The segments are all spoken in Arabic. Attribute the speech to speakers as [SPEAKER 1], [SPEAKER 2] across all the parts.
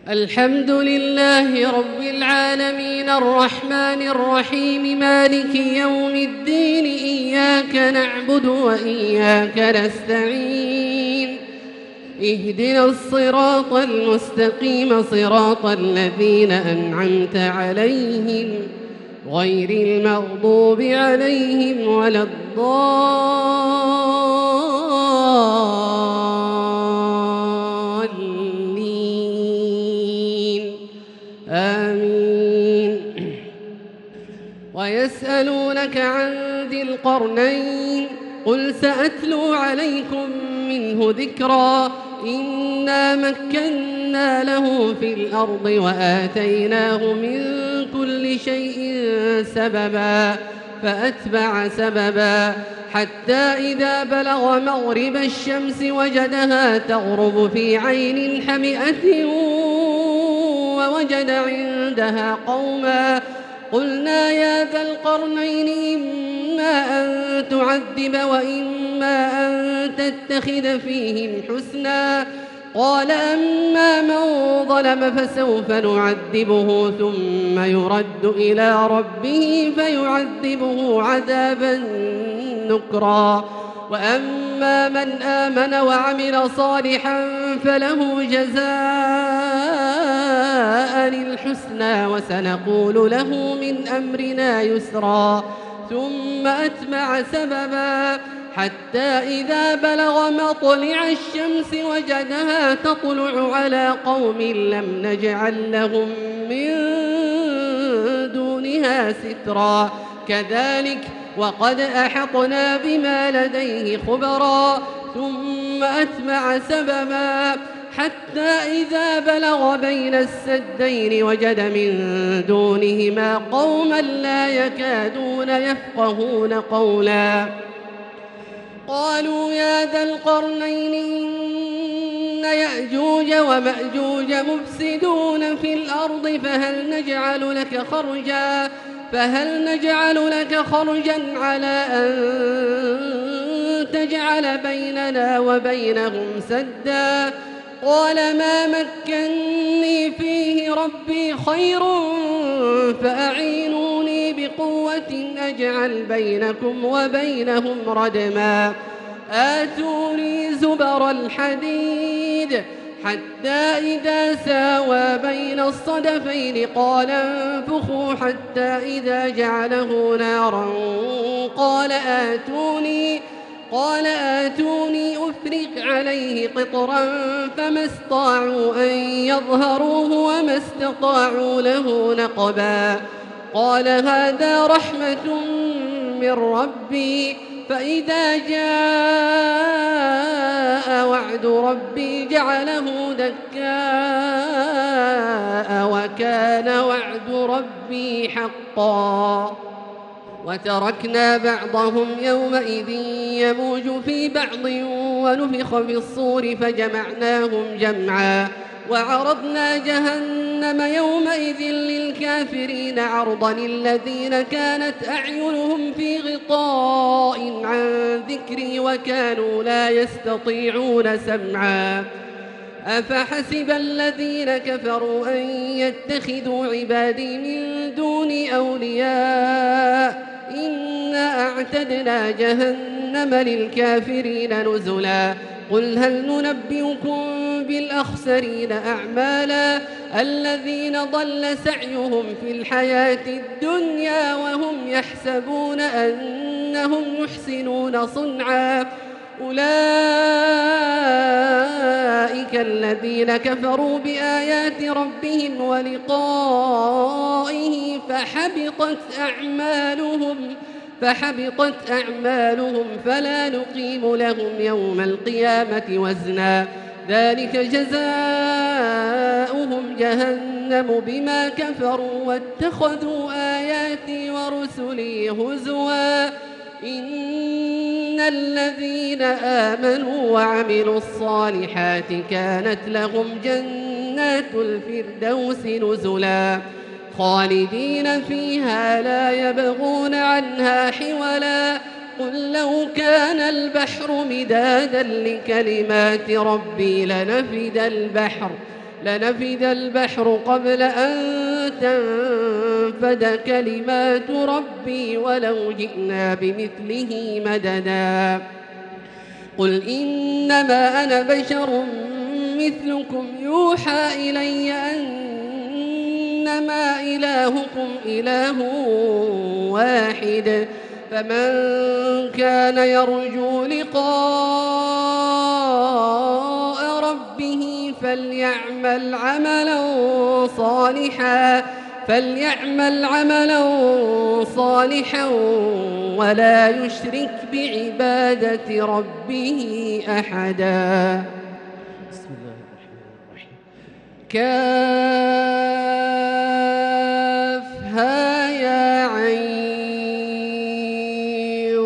[SPEAKER 1] الحمد لله رب العالمين الرحمن الرحيم مالك يوم الدين إياك نعبد وإياك نستعين اهدنا الصراط المستقيم صراط الذين أنعمت عليهم غير المغضوب عليهم ولا الضالين آمين. ويسألونك عن ذي القرنين قل سأتلو عليكم منه ذكرا إنا مكنا له في الأرض وآتيناه من كل شيء سببا فأتبع سببا حتى إذا بلغ مغرب الشمس وجدها تغرب في عين حمئة ووجد عندها قوما قلنا يا ذا القرنين إما أن تعذب وإما أن تتخذ فيهم حسنا قال أما من ظلم فسوف نعذبه ثم يرد إلى ربه فيعذبه عذابا نكرا وأما من آمن وعمل صالحا فله جزاء الحسنى وسنقول له من أمرنا يسرا ثم أتبع سببا حتى إذا بلغ مطلع الشمس وجدها تطلع على قوم لم نجعل لهم من دونها سترا كذلك وقد أحطنا بما لديه خبرا ثم أتبع سببا حتى إذا بلغ بين السدين وجد من دونهما قوما لا يكادون يفقهون قولا قالوا يا ذا القرنين إن يأجوج ومأجوج مفسدون في الأرض فهل نجعل لك خرجا على أن تجعل بيننا وبينهم سدا قال ما مكني فيه ربي خير فأعينوني بقوة أجعل بينكم وبينهم ردما آتوني زبر الحديد حتى إذا ساوى بين الصدفين قال انفخوا حتى إذا جعله نارا قال آتوني أفرغ عليه قطرا فما استطاعوا أن يظهروه وما استطاعوا له نقبا قال هذا رحمة من ربي فإذا جاء وعد ربي جعله دكاء وكان وعد ربي حقا وتركنا بعضهم يومئذ يموج في بعض ونفخ في الصور فجمعناهم جمعا وعرضنا جهنم يومئذ للكافرين عرضا الذين كانت أعينهم في غطاء عن ذكري وكانوا لا يستطيعون سمعا أفحسب الذين كفروا أن يتخذوا عبادي من دوني أولياء إنا أعتدنا جهنم للكافرين نزلا قل هل ننبئكم بالأخسرين أعمالا الذين ضل سعيهم في الحياة الدنيا وهم يحسبون أنهم يحسنون صنعا أولئك الذين كفروا بآيات ربهم ولقائه فحبطت أعمالهم فلا نقيم لهم يوم القيامة وزنا ذلك جزاؤهم جهنم بما كفروا واتخذوا آياتي ورسلي هزوا إن الذين آمنوا وعملوا الصالحات كانت لهم جنات الفردوس نزلا خالدين فيها لا يبغون عنها حولا قل لو كان البحر مدادا لكلمات ربي لنفد البحر قبل أن تنفد كلمات ربي ولو جئنا بمثله مددا قل إنما أنا بشر مثلكم يوحى إلي أنما إلهكم إله واحد فمن كان يرجو لقاء ربه فليعمل عملا صالحا ولا يشرك بعبادة ربه أحدا.
[SPEAKER 2] بسم الله الرحمن الرحيم.
[SPEAKER 1] كافها يا عين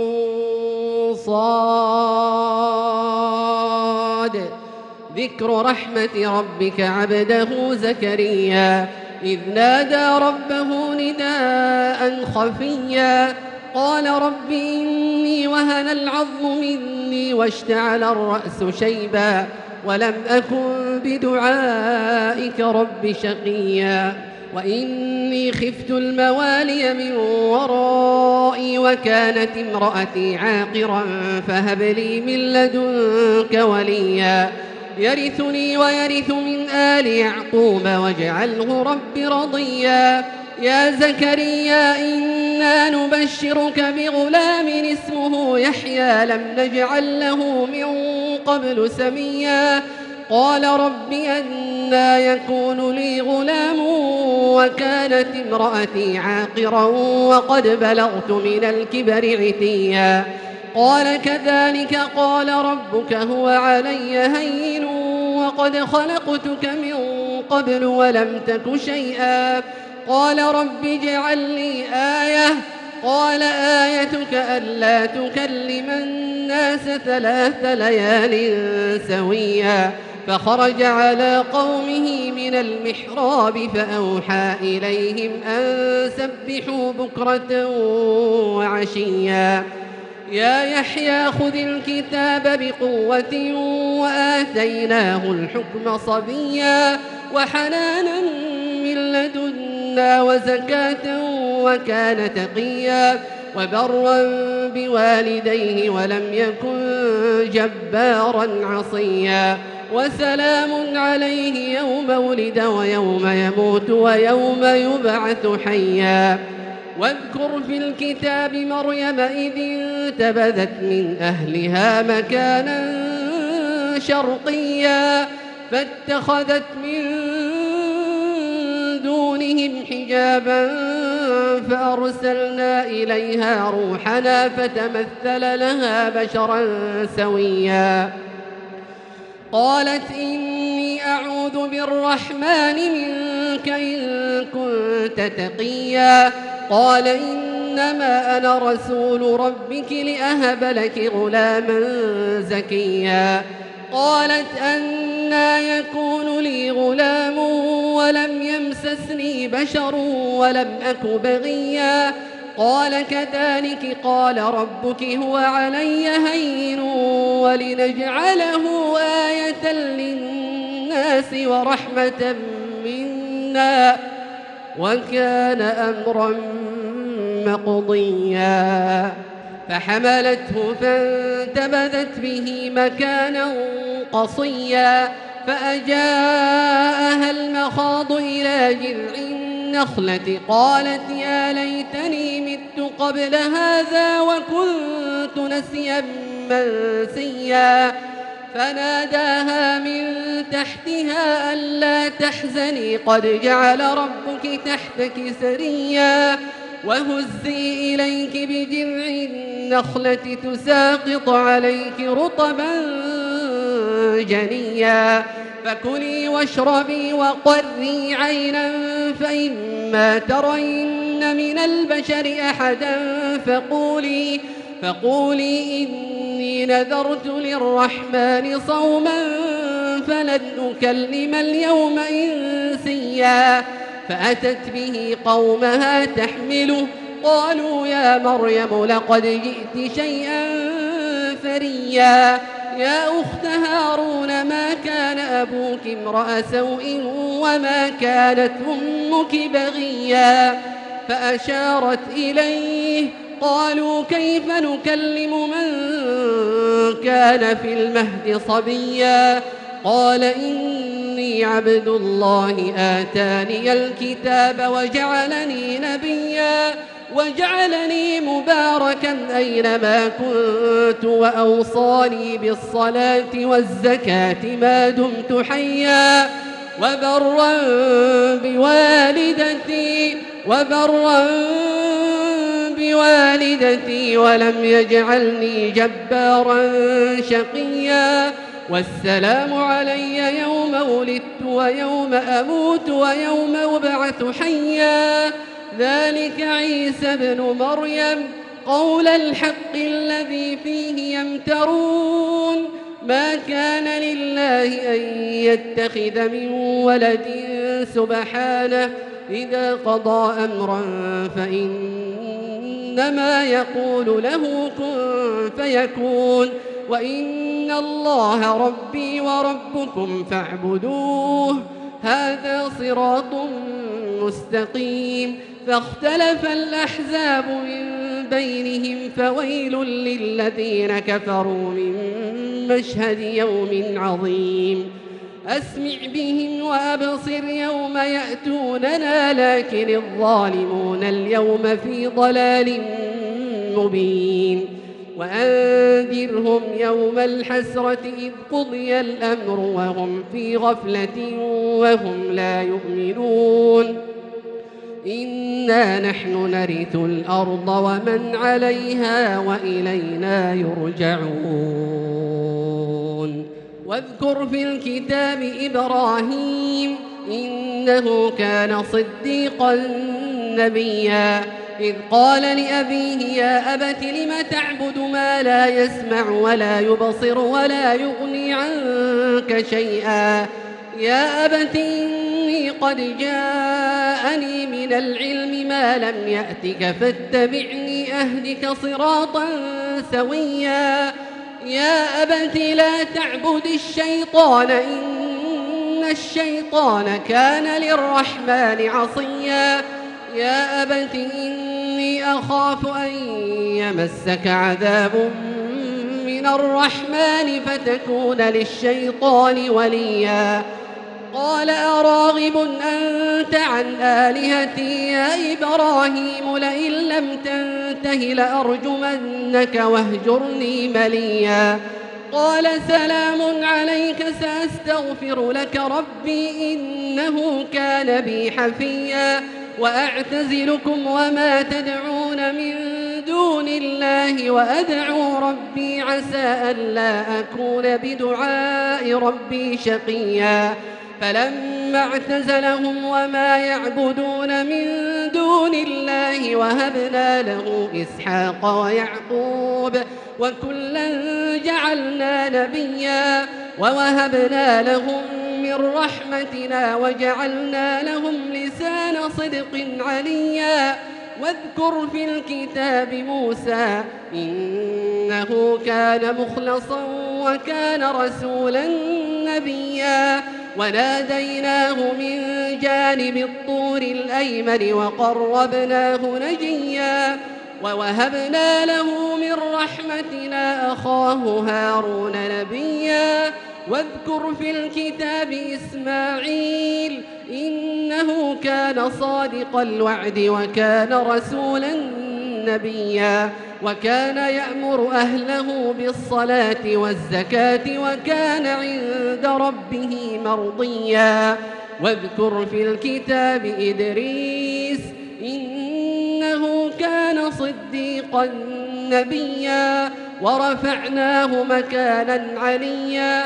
[SPEAKER 1] صاد ذكر رحمة ربك عبده زكريا إذ نادى ربه نداء خفيا قال رب إني وهن العظم مني واشتعل الرأس شيبا ولم أكن بدعائك رب شقيا وإني خفت الموالي من ورائي وكانت امرأتي عاقرا فهب لي من لدنك وليا يرثني ويرث من آل يعقوب واجعله رب رضيا يا زكريا إنا نبشرك بغلام اسمه يحيى لم نجعل له من قبل سميا قال رب أنى يكون لي غلام وكانت امرأتي عاقرا وقد بلغت من الكبر عتيا قال كذلك قال ربك هو علي هين وقد خلقتك من قبل ولم تك شيئا قال رب اجعل لي آية قال آيتك ألا تكلم الناس 3 ليال سويا فخرج على قومه من المحراب فأوحى إليهم أن سبحوا بكرة وعشيا يا يحيى خذ الكتاب بقوة وآتيناه الحكم صبيا وحنانا من لدنا وزكاة وكان تقيا وبرا بوالديه ولم يكن جبارا عصيا وسلام عليه يوم ولد ويوم يموت ويوم يبعث حيا واذكر في الكتاب مريم إذ انتبذت من أهلها مكانا شرقيا فاتخذت من دونهم حجابا فأرسلنا إليها روحنا فتمثل لها بشرا سويا قالت إني أعوذ بالرحمن منك إن كنت تقيا قال إنما أنا رسول ربك لأهب لك غلاما زكيا قالت أنى يكون لي غلام ولم يمسسني بشر ولم أك بغيا قال كذلك قال ربك هو علي هين ولنجعله آية للناس ورحمة منا وكان أمرا مقضيا فحملته فانتبذت به مكانا قصيا فأجاءها المخاض إلى جذع النخلة قالت يا ليتني مت قبل هذا وكنت نسيا منسيا فناداها من تحتها ألا تحزني قد جعل ربك تحتك سريا وهزي إليك بجذع النخلة تساقط عليك رطبا جنيا فكلي واشربي وقري عينا فإما ترين من البشر أحدا فقولي إني نذرت للرحمن صوما فلن أكلم اليوم إنسيا فأتت به قومها تحمله قالوا يا مريم لقد جئت شيئا فريا يا أخت هارون ما كان أبوك امرأ سوء وما كانت أمك بغيا فأشارت إليه. قالوا كيف نكلم من كان في المهد صبيا قال إني عبد الله آتاني الكتاب وجعلني نبيا وجعلني مباركا أينما كنت وأوصاني بالصلاة والزكاة ما دمت حيا وبرا بوالدتي ولم يجعلني جبارا شقيا والسلام علي يوم ولدت ويوم أموت ويوم أبعث حيا ذلك عيسى ابن مريم قول الحق الذي فيه يمترون ما كان لله أن يتخذ من ولد سبحانه إذا قضى أمرا فإنما يقول له كن فيكون وإن الله ربي وربكم فاعبدوه هذا صراط مستقيم فاختلف الأحزاب من بينهم فويل للذين كفروا من مشهد يوم عظيم أسمع بهم وأبصر يوم يأتوننا لكن الظالمون اليوم في ضلال مبين وأنذرهم يوم الحسرة إذ قضي الأمر وهم في غفلة وهم لا يؤمنون إنا نحن نرث الأرض ومن عليها وإلينا يرجعون واذكر في الكتاب إبراهيم إنه كان صديقا نبيا إذ قال لأبيه يا أبت لم تعبد ما لا يسمع ولا يبصر ولا يغني عنك شيئا يا أبت إني قد جاءني من العلم ما لم يأتك فاتبعني أهدك صراطا سويا يا أبت لا تعبد الشيطان إن الشيطان كان للرحمن عصيا يا أبت إني أخاف أن يمسك عذاب من الرحمن فتكون للشيطان وليا قال أراغب أنت عن آلهتي يا إبراهيم لئن لم تنته لأرجمنك واهجرني مليا قال سلام عليك سأستغفر لك ربي إنه كان بي حفيا وأعتزلكم وما تدعون من دون الله وأدعو ربي عسى ألا أكون بدعاء ربي شقيا فلما اعتزلهم وما يعبدون من دون الله وهبنا له إسحاق ويعقوب وكلا جعلنا نبيا ووهبنا لهم من رحمتنا وجعلنا لهم لسان صدق عليا واذكر في الكتاب موسى إنه كان مخلصا وكان رسولا نبيا وناديناه من جانب الطور الأيمن وقربناه نجيا ووهبنا له من رحمتنا أخاه هارون نبيا واذكر في الكتاب إسماعيل إنه كان صادق الوعد وكان رسولا نبيا وكان يأمر أهله بالصلاة والزكاة وكان عند ربه مرضيا واذكر في الكتاب إدريس إنه كان صديقا نبيا ورفعناه مكانا عليا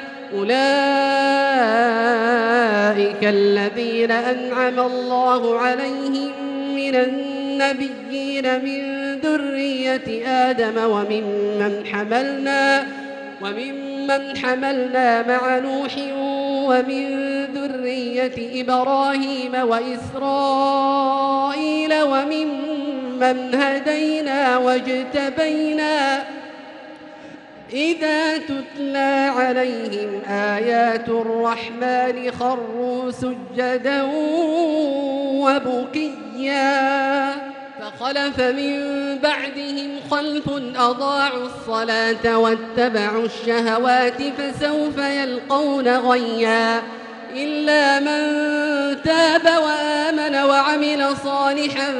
[SPEAKER 1] أولئك الذين أنعم الله عليهم من النبيين من ذرية آدم وممن حملنا مع نوح ومن ذرية إبراهيم وإسرائيل وممن هدينا واجتبينا إذا تتلى عليهم آيات الرحمن خروا سجدا وبكيا فخلف من بعدهم خلف أضاعوا الصلاة واتبعوا الشهوات فسوف يلقون غيا إلا من تاب وآمن وعمل صالحا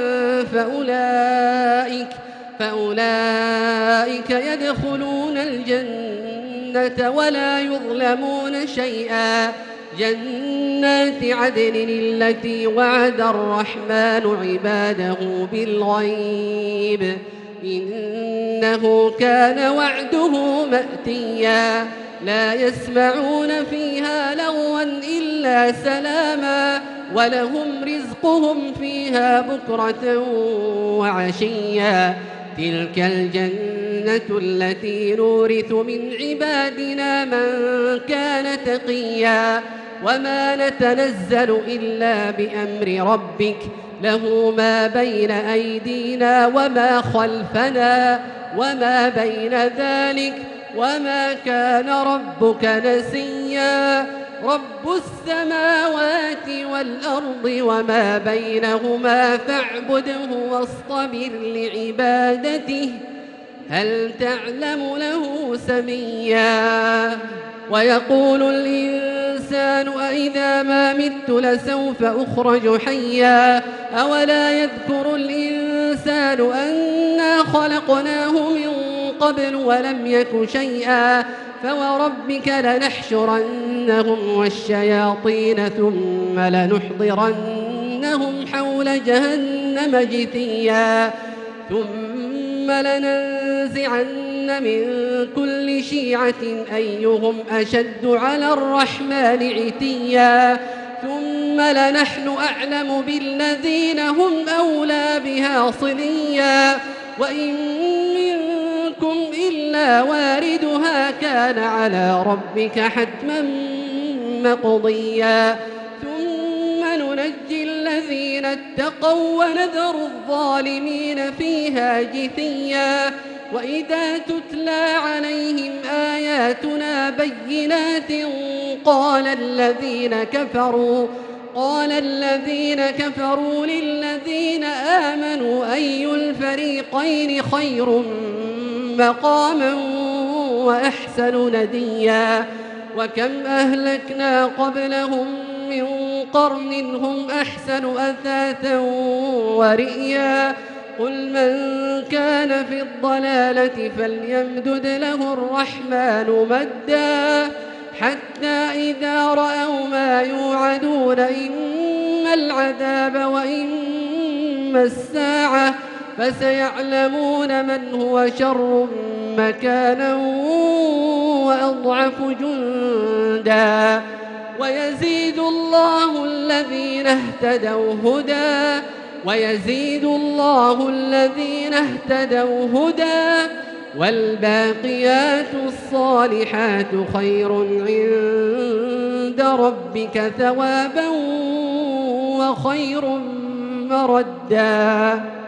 [SPEAKER 1] فأولئك يدخلون الجنة ولا يظلمون شيئا جنات عدن التي وعد الرحمن عباده بالغيب إنه كان وعده مأتيا لا يسمعون فيها لغوا إلا سلاما ولهم رزقهم فيها بكرة وعشيا تلك الجنة التي نورث من عبادنا من كان تقيا وما نتنزل إلا بأمر ربك له ما بين أيدينا وما خلفنا وما بين ذلك وما كان ربك نسيا رب السماوات والأرض وما بينهما فاعبده واصطبر لعبادته هل تعلم له سميا ويقول الإنسان أإذا ما مت لسوف أخرج حيا أولا يذكر الإنسان أنا خلقناه من قبل ولم يك شيئا فوربك لنحشرنهم والشياطين ثم لنحضرنهم حول جهنم جثيا ثم لننزعن من كل شيعة أيهم أشد على الرحمن عتيا ثم لنحن أعلم بالذين هم أولى بها صليا وإن منكم إلا واردها كان على ربك حتما مقضيا ثم ننجي الذين اتقوا ونذر الظالمين فيها جثيا وإذا تتلى عليهم آياتنا بينات قال الذين كفروا للذين آمنوا أي الفريقين خير مقاما وأحسن نديا وكم أهلكنا قبلهم من قرن هم أحسن أثاثا ورئيا قل من كان في الضلالة فليمدد له الرحمن مدا حتى إذا رأوا ما يوعدون إما العذاب وإما الساعة فسيعلمون من هو شر مكانا وأضعف جندا ويزيد الله الذين اهتدوا هدى والباقيات الصالحات خير عند ربك ثوابا وخير مردا